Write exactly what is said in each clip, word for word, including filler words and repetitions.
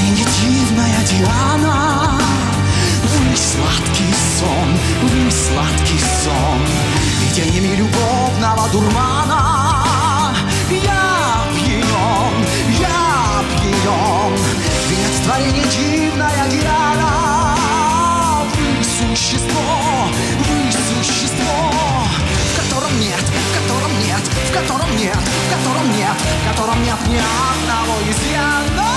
творение дивная Диана. Вы сладкий сон, вы сладкий сон, видениями любовного дурмана. Я пьянен, я пьянен, венец творения дивная Диана. Вы существо, вы существо, в котором нет, в котором нет, в котором нет, в котором нет, в котором нет ни одного изъяна.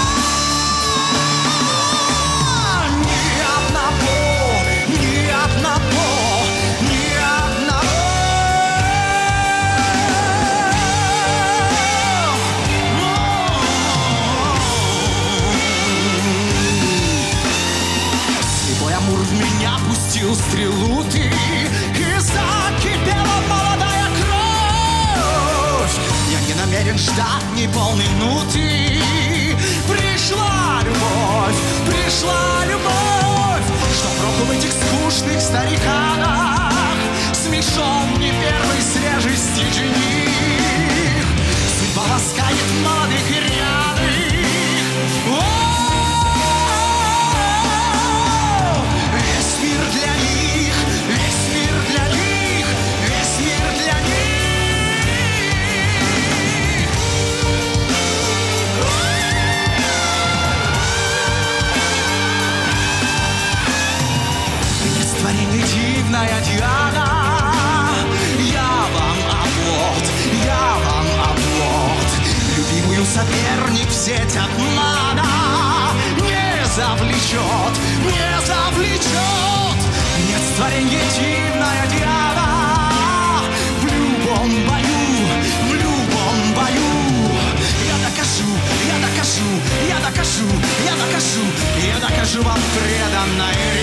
В меня пустил стрелу ты, и закипела молодая кровь. Я не намерен ждать ни полминуты. Пришла любовь, пришла любовь, чтоб року в этих скучных стариканах смешон не первой свежести жених. Судьба ласкает молодых и рьяных. Дивная Диана, я вам оплот, я вам оплот, любимую соперник в сеть обмана не завлечет, не завлечет. Нет творенья дивная Диана, в любом бою, в любом бою. Я докажу, я докажу, я докажу, я докажу, я докажу вам преданной.